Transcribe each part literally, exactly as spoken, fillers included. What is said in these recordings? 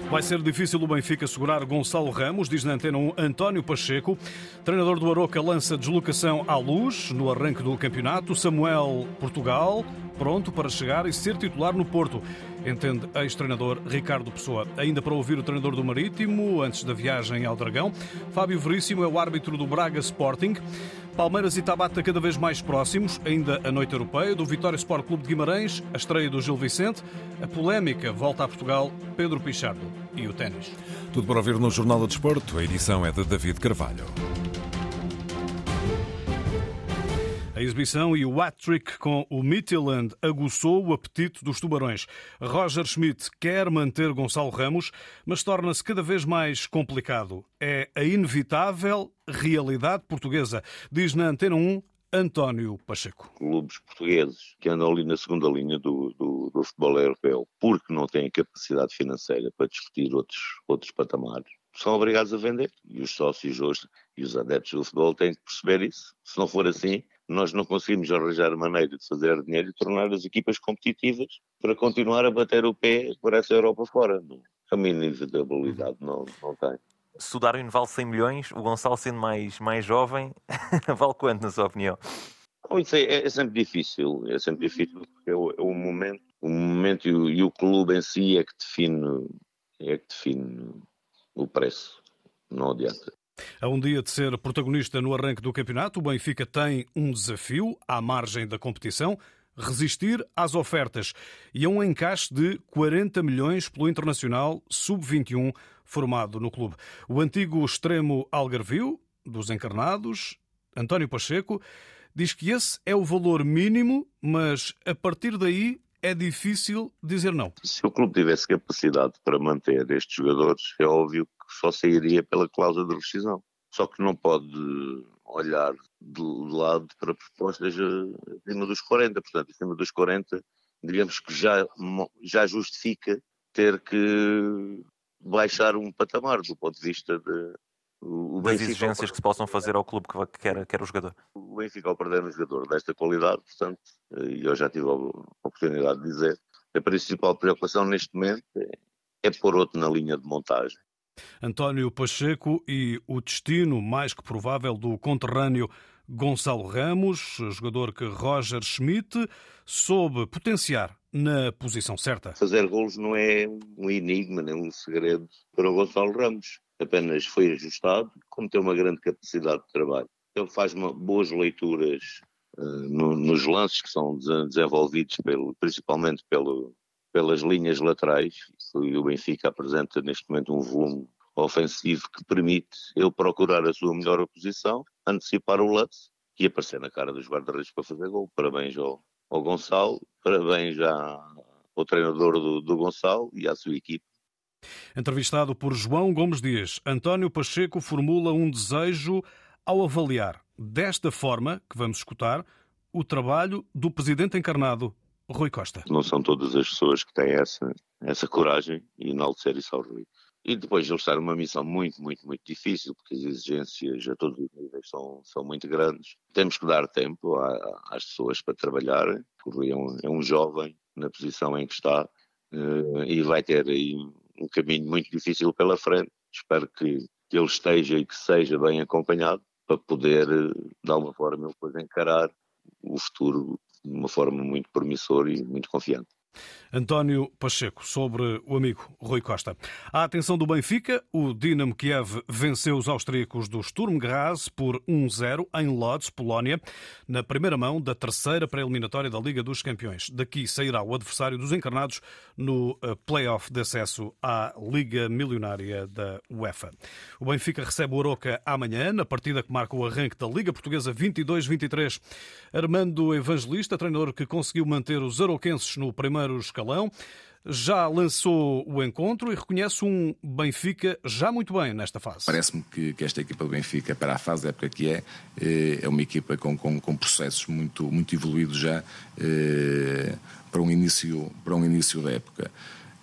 Vai ser difícil o Benfica segurar Gonçalo Ramos, diz na Antena um António Pacheco. Treinador do Aroca lança deslocação à Luz no arranque do campeonato. Samuel Portugal, pronto para chegar e ser titular no Porto, entende ex-treinador Ricardo Pessoa. Ainda para ouvir o treinador do Marítimo, antes da viagem ao Dragão, Fábio Veríssimo é o árbitro do Braga Sporting. Palmeiras e Tabata cada vez mais próximos, ainda a noite europeia, do Vitória Sport Clube de Guimarães, a estreia do Gil Vicente, a polémica volta a Portugal, Pedro Pichardo e o ténis. Tudo para ouvir no Jornal do Desporto, a edição é de David Carvalho. A exibição e o hat-trick com o Midtjylland aguçou o apetite dos tubarões. Roger Schmidt quer manter Gonçalo Ramos, mas torna-se cada vez mais complicado. É a inevitável realidade portuguesa, diz na Antena um António Pacheco. Clubes portugueses que andam ali na segunda linha do, do, do futebol europeu, porque não têm capacidade financeira para discutir outros, outros patamares, são obrigados a vender. E os sócios hoje e os adeptos do futebol têm que perceber isso. Se não for assim, nós não conseguimos arranjar maneira de fazer dinheiro e tornar as equipas competitivas para continuar a bater o pé por essa Europa fora. A minha inevitabilidade não, não tem. Se o Darwin vale cem milhões, o Gonçalo sendo mais, mais jovem, vale quanto, na sua opinião? Isso é, é sempre difícil, é sempre difícil porque é o, é o momento, o momento e o, e o clube em si é que define, é que define o preço, não adianta. A um dia de ser protagonista no arranque do campeonato, o Benfica tem um desafio à margem da competição: resistir às ofertas e a um encaixe de quarenta milhões pelo Internacional sub vinte e um formado no clube. O antigo extremo algarvio dos encarnados, António Pacheco, diz que esse é o valor mínimo, mas a partir daí é difícil dizer não. Se o clube tivesse capacidade para manter estes jogadores, é óbvio que só sairia pela cláusula de rescisão. Só que não pode olhar do lado para propostas acima dos quarenta. Portanto, acima dos quarenta, digamos que já, já justifica ter que baixar um patamar do ponto de vista de... O das Benfica, exigências que se possam fazer ao clube que quer, quer o jogador. O Benfica, ao perder um jogador desta qualidade, portanto, e eu já tive a oportunidade de dizer, a principal preocupação neste momento é, é pôr outro na linha de montagem. António Pacheco e o destino mais que provável do conterrâneo Gonçalo Ramos, jogador que Roger Schmidt soube potenciar na posição certa. Fazer golos não é um enigma, nem um segredo para o Gonçalo Ramos. Apenas foi ajustado, como tem uma grande capacidade de trabalho. Ele faz uma, boas leituras uh, no, nos lances que são desenvolvidos pelo, principalmente pelo, pelas linhas laterais. E o Benfica apresenta neste momento um volume ofensivo que permite ele procurar a sua melhor posição, antecipar o lance e aparecer na cara dos guarda-redes para fazer gol. Parabéns ao, ao Gonçalo, parabéns à, ao treinador do, do Gonçalo e à sua equipe. Entrevistado por João Gomes Dias, António Pacheco formula um desejo ao avaliar, desta forma, que vamos escutar, o trabalho do presidente encarnado, Rui Costa. Não são todas as pessoas que têm essa, essa coragem e enaltecer isso ao Rui. E depois de ele estar numa missão muito, muito, muito difícil, porque as exigências a todos os níveis são, são muito grandes. Temos que dar tempo a, às pessoas para trabalharem. O Rui é um, é um jovem na posição em que está uh, e vai ter aí um caminho muito difícil pela frente. Espero que, que ele esteja e que seja bem acompanhado para poder, de alguma forma, ele depois encarar o futuro de uma forma muito promissora e muito confiante. António Pacheco, sobre o amigo Rui Costa. À atenção do Benfica, o Dinamo Kiev venceu os austríacos do Sturm Graz por um zero em Lodz, Polónia, na primeira mão da terceira pré-eliminatória da Liga dos Campeões. Daqui sairá o adversário dos encarnados no play-off de acesso à Liga Milionária da UEFA. O Benfica recebe o Aroca amanhã, na partida que marca o arranque da Liga Portuguesa vinte e dois vinte e três. Armando Evangelista, treinador que conseguiu manter os aroquenses no primeiro escalão, já lançou o encontro e reconhece um Benfica já muito bem nesta fase. Parece-me que, que esta equipa do Benfica, para a fase da época que é, é uma equipa com, com, com processos muito, muito evoluídos já é, para, um início, para um início da época.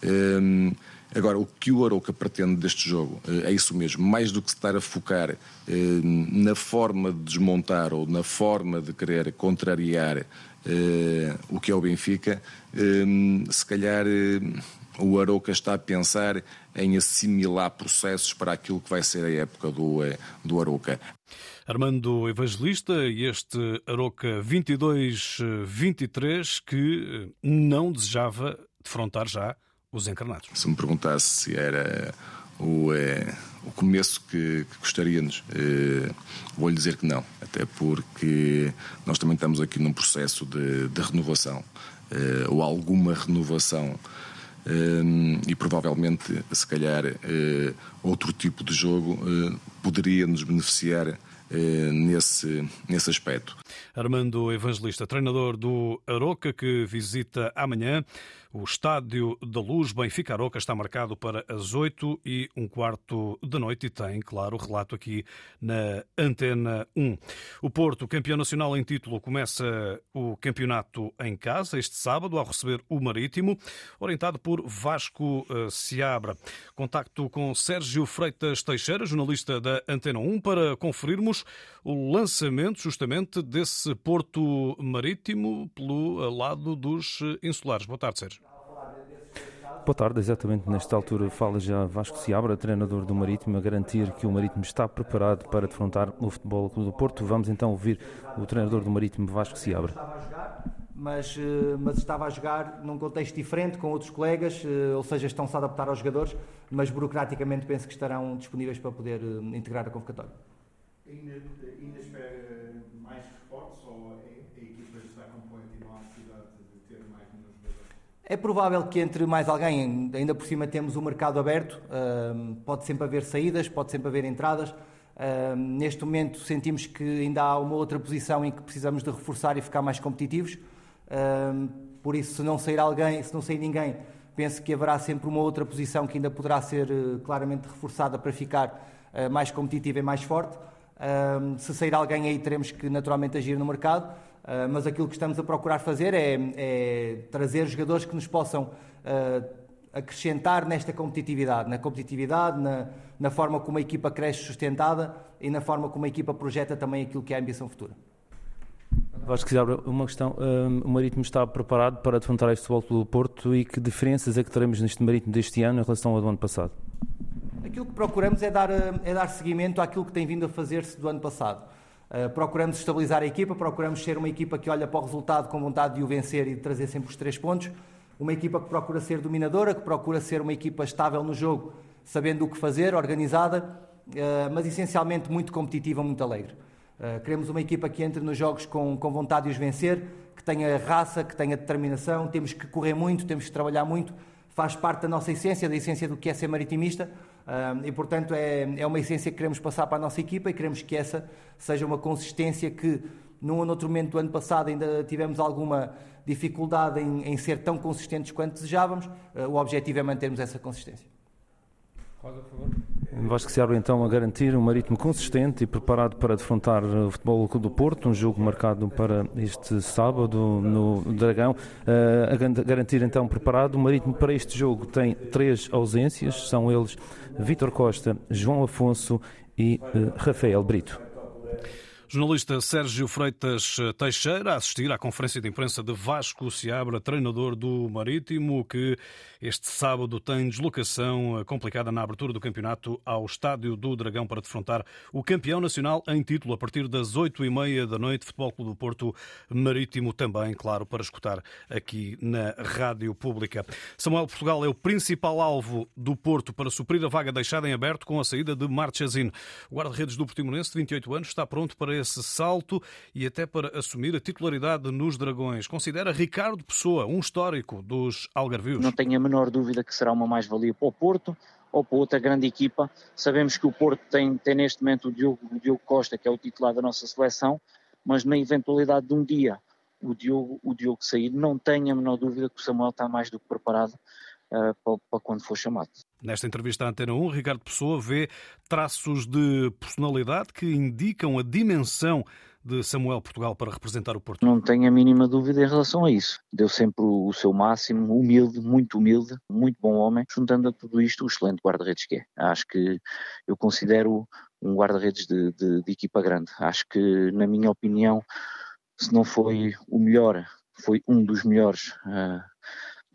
É, agora, o que o Aroca pretende deste jogo é isso mesmo, mais do que se estar a focar é, na forma de desmontar ou na forma de querer contrariar Uh, o que é o Benfica, uh, se calhar uh, o Arouca está a pensar em assimilar processos para aquilo que vai ser a época do, do Arouca. Armando Evangelista, e este Arouca vinte e dois vinte e três que não desejava defrontar já os encarnados. Se me perguntasse se era o, é, o começo que, que gostaríamos, é, vou-lhe dizer que não, até porque nós também estamos aqui num processo de, de renovação, é, ou alguma renovação, é, e provavelmente, se calhar, é, outro tipo de jogo é, poderia nos beneficiar Nesse, nesse aspecto. Armando Evangelista, treinador do Arouca, que visita amanhã o Estádio da Luz. Benfica Arouca está marcado para as oito e um quarto da noite e tem, claro, o relato aqui na Antena um. O Porto, campeão nacional em título, começa o campeonato em casa este sábado ao receber o Marítimo, orientado por Vasco Seabra. Contacto com Sérgio Freitas Teixeira, jornalista da Antena um, para conferirmos o lançamento justamente desse Porto Marítimo pelo lado dos insulares. Boa tarde, Sérgio. Boa tarde, exatamente nesta altura fala já Vasco Seabra, treinador do Marítimo, a garantir que o Marítimo está preparado para defrontar o Futebol Clube do Porto. Vamos então ouvir o treinador do Marítimo, Vasco Seabra. Mas, mas estava a jogar num contexto diferente, com outros colegas, ou seja, estão-se a adaptar aos jogadores, mas burocraticamente penso que estarão disponíveis para poder integrar a convocatória. Ainda, ainda espera mais reforços ou a, a equipa está com continuar a necessidade de ter mais números de jogadores? É provável que entre mais alguém, ainda por cima temos o mercado aberto, pode sempre haver saídas, pode sempre haver entradas. Neste momento sentimos que ainda há uma outra posição em que precisamos de reforçar e ficar mais competitivos. Por isso, se não sair alguém, se não sair ninguém, penso que haverá sempre uma outra posição que ainda poderá ser claramente reforçada para ficar mais competitiva e mais forte. Uh, se sair alguém aí teremos que naturalmente agir no mercado, uh, mas aquilo que estamos a procurar fazer é, é trazer jogadores que nos possam uh, acrescentar nesta competitividade, na competitividade, na, na forma como a equipa cresce sustentada e na forma como a equipa projeta também aquilo que é a ambição futura. Vasco Seabra, uma questão, um, o Marítimo está preparado para defrontar este Futebol Clube do Porto e que diferenças é que teremos neste Marítimo deste ano em relação ao do ano passado? Aquilo que procuramos é dar, é dar seguimento àquilo que tem vindo a fazer-se do ano passado. Uh, procuramos estabilizar a equipa, procuramos ser uma equipa que olha para o resultado com vontade de o vencer e de trazer sempre os três pontos. Uma equipa que procura ser dominadora, que procura ser uma equipa estável no jogo, sabendo o que fazer, organizada, uh, mas essencialmente muito competitiva, muito alegre. Uh, queremos uma equipa que entre nos jogos com, com vontade de os vencer, que tenha raça, que tenha determinação. Temos que correr muito, temos que trabalhar muito. Faz parte da nossa essência, da essência do que é ser maritimista, uh, e portanto é, é uma essência que queremos passar para a nossa equipa e queremos que essa seja uma consistência que num ou noutro momento do ano passado ainda tivemos alguma dificuldade em, em ser tão consistentes quanto desejávamos. Uh, o objetivo é mantermos essa consistência. Rosa, por favor. Vasco Seabra então a garantir um Marítimo consistente e preparado para defrontar o Futebol Clube do Porto, um jogo marcado para este sábado no Dragão. Uh, a garantir então preparado. O Marítimo para este jogo tem três ausências, são eles Vítor Costa, João Afonso e uh, Rafael Brito. Jornalista Sérgio Freitas Teixeira a assistir à conferência de imprensa de Vasco Seabra, treinador do Marítimo, que este sábado tem deslocação complicada na abertura do campeonato ao Estádio do Dragão para defrontar o campeão nacional em título a partir das oito e meia da noite. Futebol Clube do Porto Marítimo também, claro, para escutar aqui na Rádio Pública. Samuel Portugal é o principal alvo do Porto para suprir a vaga deixada em aberto com a saída de Marchesín. O guarda-redes do Portimonense, de vinte e oito anos, está pronto para esse salto e até para assumir a titularidade nos Dragões. Considera Ricardo Pessoa um histórico dos algarvios? Não tenho a menor dúvida que será uma mais-valia para o Porto ou para outra grande equipa. Sabemos que o Porto tem, tem neste momento o Diogo, o Diogo Costa, que é o titular da nossa seleção, mas na eventualidade de um dia o Diogo, o Diogo sair, não tenho a menor dúvida que o Samuel está mais do que preparado Uh, para, para quando for chamado. Nesta entrevista à Antena um, Ricardo Pessoa vê traços de personalidade que indicam a dimensão de Samuel Portugal para representar o Porto. Não tenho a mínima dúvida em relação a isso. Deu sempre o, o seu máximo, humilde, muito humilde, muito bom homem, juntando a tudo isto o excelente guarda-redes que é. Acho que eu considero um guarda-redes de, de, de equipa grande. Acho que, na minha opinião, se não foi o melhor, foi um dos melhores uh,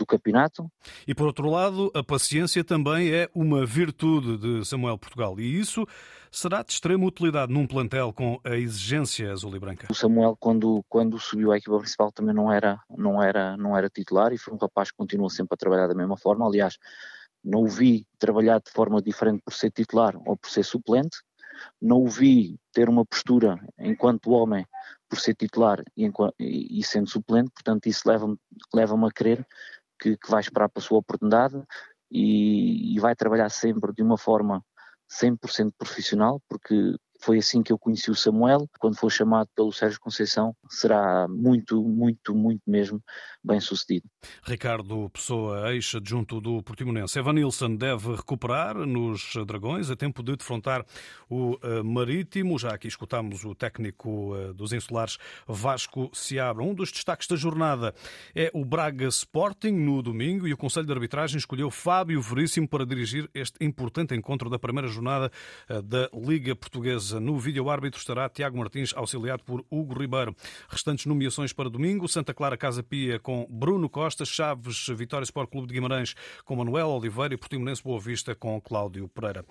do campeonato. E por outro lado, a paciência também é uma virtude de Samuel Portugal, e isso será de extrema utilidade num plantel com a exigência azul e branca. O Samuel, quando, quando subiu à equipa principal, também não era, não, era, não era titular, e foi um rapaz que continua sempre a trabalhar da mesma forma. Aliás, não o vi trabalhar de forma diferente por ser titular ou por ser suplente. Não o vi ter uma postura enquanto homem por ser titular e, enquanto, e, e sendo suplente. Portanto, isso leva-me, leva-me a crer que, que vai esperar para a sua oportunidade e, e vai trabalhar sempre de uma forma cem por cento profissional, porque foi assim que eu conheci o Samuel. Quando for chamado pelo Sérgio Conceição, será muito, muito, muito mesmo bem sucedido. Ricardo Pessoa, ex-adjunto do Portimonense. Evan Nilsson deve recuperar nos Dragões a tempo de defrontar o Marítimo. Já aqui escutámos o técnico dos Insulares, Vasco Seabra. Um dos destaques da jornada é o Braga Sporting no domingo, e o Conselho de Arbitragem escolheu Fábio Veríssimo para dirigir este importante encontro da primeira jornada da Liga Portuguesa. No vídeo-árbitro estará Tiago Martins, auxiliado por Hugo Ribeiro. Restantes nomeações para domingo: Santa Clara Casa Pia com Bruno Costa, Chaves Vitória Sport Clube de Guimarães com Manuel Oliveira e Portimonense Boa Vista com Cláudio Pereira.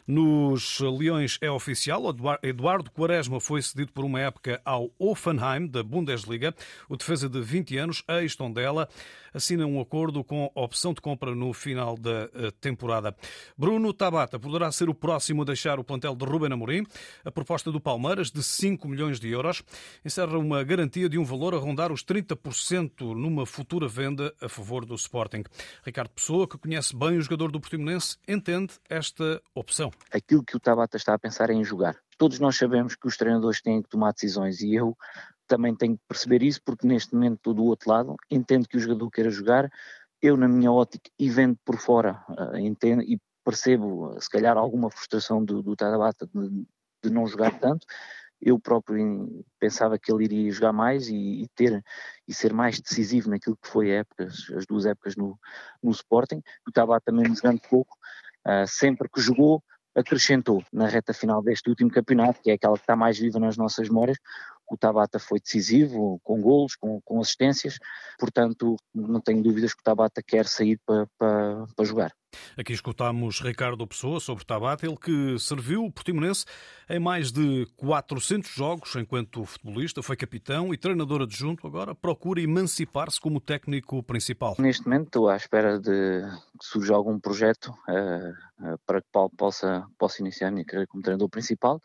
Nos Leões é oficial, Eduardo Quaresma foi cedido por uma época ao Hoffenheim da Bundesliga. O defesa de vinte anos, ex-Tondela, assina um acordo com opção de compra no final da temporada. Bruno Tabata poderá ser o próximo a deixar o plantel de Ruben Amorim. A proposta do Palmeiras, de cinco milhões de euros, encerra uma garantia de um valor a rondar os trinta por cento numa futura venda a favor do Sporting. Ricardo Pessoa, que conhece bem o jogador do Portimonense, entende esta opção. Aquilo que o Tabata está a pensar é em jogar. Todos nós sabemos que os treinadores têm que tomar decisões, e eu também tenho que perceber isso, porque neste momento estou do outro lado, entendo que o jogador queira jogar. Eu, na minha ótica, e vendo por fora, uh, entendo e percebo, uh, se calhar, alguma frustração do, do Tabata de, de não jogar tanto. Eu próprio pensava que ele iria jogar mais e, e ter e ser mais decisivo naquilo que foi a época, as duas épocas no, no Sporting. O Tabata, mesmo jogando pouco, uh, sempre que jogou, acrescentou na reta final deste último campeonato, que é aquela que está mais viva nas nossas memórias. O Tabata foi decisivo, com golos, com, com assistências, portanto não tenho dúvidas que o Tabata quer sair para, para, para jogar. Aqui escutámos Ricardo Pessoa sobre Tabata, ele que serviu o Portimonense em mais de quatrocentos jogos enquanto futebolista, foi capitão e treinador adjunto, agora procura emancipar-se como técnico principal. Neste momento estou à espera de que surja algum projeto uh, uh, para que Paulo possa, possa iniciar a minha carreira como treinador principal.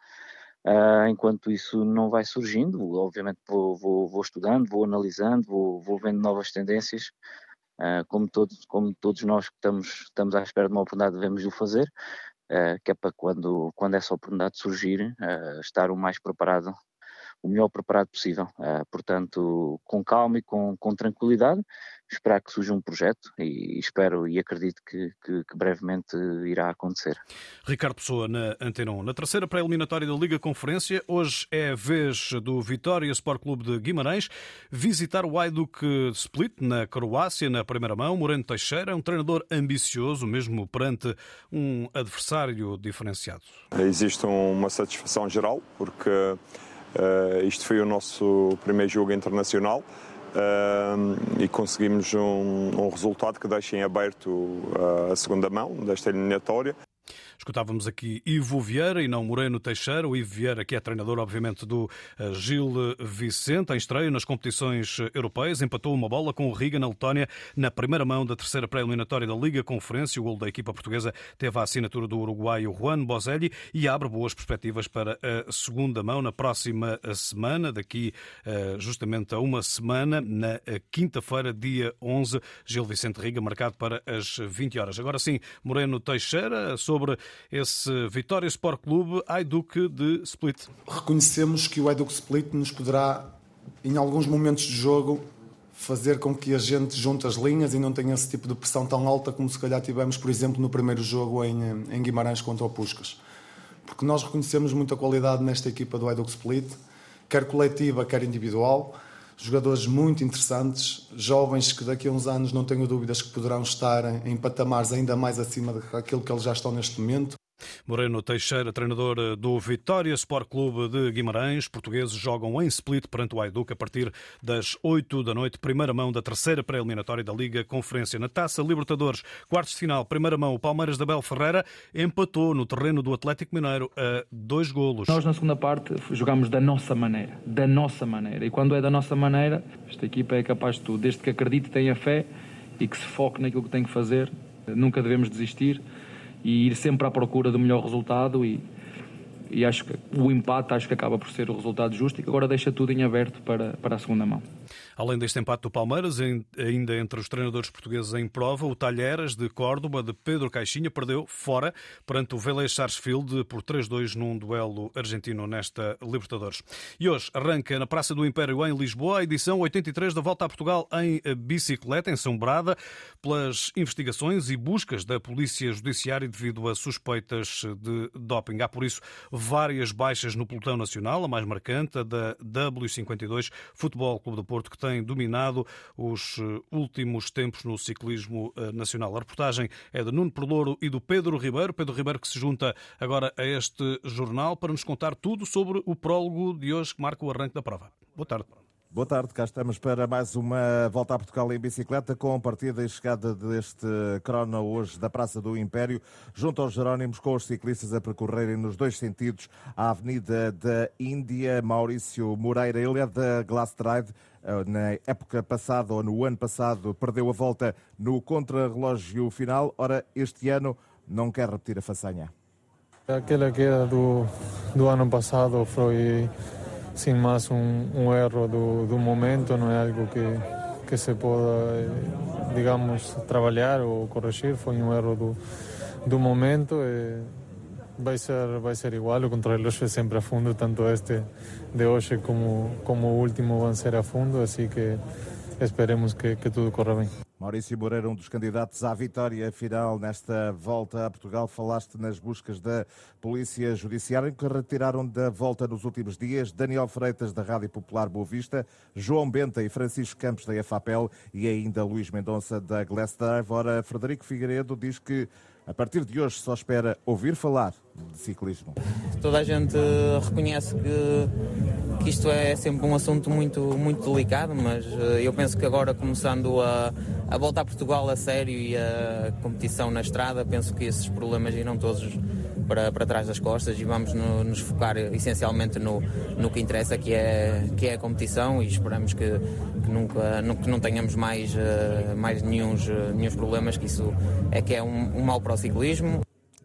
Uh, enquanto isso não vai surgindo, obviamente vou, vou, vou estudando, vou analisando, vou, vou vendo novas tendências, uh, como, todos, como todos nós que estamos, estamos à espera de uma oportunidade devemos o fazer, uh, que é para quando, quando essa oportunidade surgir, uh, estar o mais preparado, o melhor preparado possível. Uh, portanto, com calma e com, com tranquilidade, esperar que surja um projeto e espero e acredito que, que, que brevemente irá acontecer. Ricardo Pessoa na Antena um. Na terceira pré-eliminatória da Liga Conferência, hoje é a vez do Vitória Sport Clube de Guimarães visitar o Hajduk Split na Croácia na primeira mão. Moreno Teixeira é um treinador ambicioso, mesmo perante um adversário diferenciado. Existe uma satisfação geral, porque uh, isto foi o nosso primeiro jogo internacional. Uh, e conseguimos um, um resultado que deixa em aberto uh, a segunda mão desta eliminatória. Escutávamos aqui Ivo Vieira e não Moreno Teixeira. O Ivo Vieira, que é treinador, obviamente, do Gil Vicente, em estreia nas competições europeias, empatou uma bola com o Riga, na Letónia, na primeira mão da terceira pré-eliminatória da Liga Conferência. O golo da equipa portuguesa teve a assinatura do uruguaio Juan Boselli e abre boas perspectivas para a segunda mão na próxima semana, daqui justamente a uma semana, na quinta-feira, dia onze, Gil Vicente Riga, marcado para as vinte horas. Agora sim, Moreno Teixeira, sobre esse Vitória Sport Clube Hajduk de Split. Reconhecemos que o Hajduk Split nos poderá, em alguns momentos de jogo, fazer com que a gente junte as linhas e não tenha esse tipo de pressão tão alta como se calhar tivemos, por exemplo, no primeiro jogo em, em Guimarães contra o Puskás. Porque nós reconhecemos muita qualidade nesta equipa do Hajduk Split, quer coletiva, quer individual. Jogadores muito interessantes, jovens que daqui a uns anos não tenho dúvidas que poderão estar em patamares ainda mais acima daquilo que eles já estão neste momento. Moreno Teixeira, treinador do Vitória Sport Clube de Guimarães. Portugueses jogam em Split perante o Hajduk a partir das oito da noite. Primeira mão da terceira pré-eliminatória da Liga Conferência. Na Taça Libertadores, quartos de final, primeira mão, o Palmeiras de Abel Ferreira empatou no terreno do Atlético Mineiro a dois golos. Nós, na segunda parte, jogamos da nossa maneira. Da nossa maneira. E quando é da nossa maneira, esta equipa é capaz de tudo. Desde que acredite, tenha fé e que se foque naquilo que tem que fazer. Nunca devemos desistir e ir sempre à procura do melhor resultado e, e acho que o empate acho que acaba por ser o resultado justo e que agora deixa tudo em aberto para, para a segunda mão. Além deste empate do Palmeiras, ainda entre os treinadores portugueses em prova, o Talheres de Córdoba, de Pedro Caixinha, perdeu fora perante o Vélez Sarsfield por três a dois num duelo argentino nesta Libertadores. E hoje arranca na Praça do Império, em Lisboa, a edição oitenta e três da Volta a Portugal em bicicleta, ensombrada pelas investigações e buscas da Polícia Judiciária devido a suspeitas de doping. Há, por isso, várias baixas no pelotão nacional, a mais marcante, a da W cinquenta e dois, Futebol Clube do Porto, que tem dominado os últimos tempos no ciclismo nacional. A reportagem é de Nuno Perlouro e do Pedro Ribeiro. Pedro Ribeiro que se junta agora a este jornal para nos contar tudo sobre o prólogo de hoje que marca o arranque da prova. Boa tarde. Boa tarde, cá estamos para mais uma Volta a Portugal em bicicleta com partida e chegada deste crono hoje da Praça do Império, junto aos Jerónimos, com os ciclistas a percorrerem nos dois sentidos a Avenida da Índia. Maurício Moreira, ele é da Glasstride. Na época passada, ou no ano passado, perdeu a volta no contrarrelógio final. Ora, este ano não quer repetir a façanha. Aquela queda do, do ano passado foi, sem mais, um, um erro do, do momento, não é algo que, que se possa, digamos, trabalhar ou corrigir. Foi um erro do, do momento e vai ser, vai ser igual. O contrarrelógio é sempre a fundo, tanto este de hoje como, como o último vão ser a fundo, assim que esperemos que, que tudo corra bem. Maurício Moreira, um dos candidatos à vitória final nesta Volta a Portugal. Falaste nas buscas da Polícia Judiciária que retiraram da volta nos últimos dias Daniel Freitas, da Rádio Popular Boa Vista, João Benta e Francisco Campos, da EFAPEL, e ainda Luís Mendonça, da Glasstride. Ora, Frederico Figueiredo diz que a partir de hoje só espera ouvir falar de ciclismo. Toda a gente reconhece que, que isto é sempre um assunto muito, muito delicado, mas eu penso que agora, começando a, a volta a Portugal a sério e a competição na estrada, penso que esses problemas irão todos para, para trás das costas e vamos no, nos focar essencialmente no, no que interessa, que é, que é a competição, e esperamos que, que, nunca, que não tenhamos mais, mais nenhum, nenhum problemas, que isso é que é um, um mal para o ciclismo.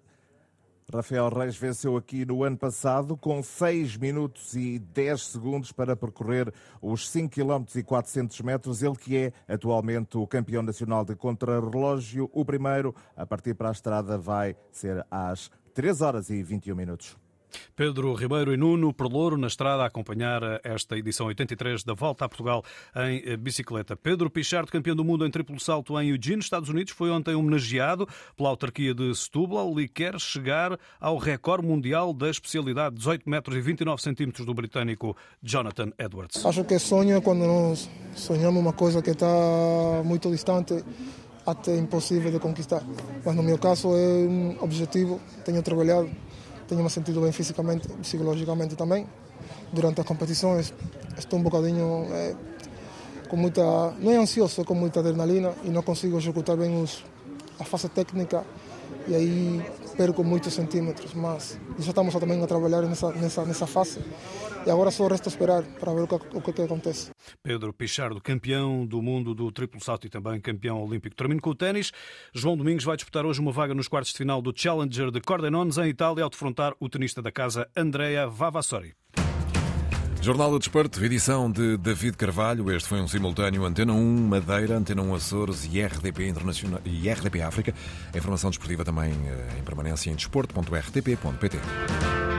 Rafael Reis venceu aqui no ano passado com seis minutos e dez segundos para percorrer os cinco quilómetros e quatrocentos metros. Ele que é atualmente o campeão nacional de contrarrelógio. O primeiro a partir para a estrada vai ser às três horas e vinte e um minutos. Pedro Ribeiro e Nuno Perlouro na estrada a acompanhar esta edição oitenta e três da Volta a Portugal em bicicleta. Pedro Pichardo, campeão do mundo em triplo salto em Eugene, Estados Unidos, foi ontem homenageado pela autarquia de Setúbal e quer chegar ao recorde mundial da especialidade, dezoito metros e vinte e nove centímetros do britânico Jonathan Edwards. Acho que sonho é quando nós sonhamos uma coisa que está muito distante, até impossível de conquistar. Mas no meu caso é um objetivo, tenho trabalhado, tenho me sentido bem fisicamente, psicologicamente também. Durante as competições estou um bocadinho é, com muita, não é ansioso, é com muita adrenalina e não consigo executar bem os, a fase técnica e aí perco muitos centímetros, mas já estamos também a trabalhar nessa, nessa, nessa fase e agora só resta esperar para ver o que, o que, que acontece. Pedro Pichardo, campeão do mundo do triplo salto e também campeão olímpico. Termino com o ténis. João Domingos vai disputar hoje uma vaga nos quartos de final do Challenger de Cordenons em Itália ao defrontar o tenista da casa Andrea Vavassori. Jornal do Desporto, edição de David Carvalho. Este foi um simultâneo Antena um Madeira, Antena um Açores e R D P Internacional e R D P África. A informação desportiva também em permanência em desporto ponto r t p ponto p t.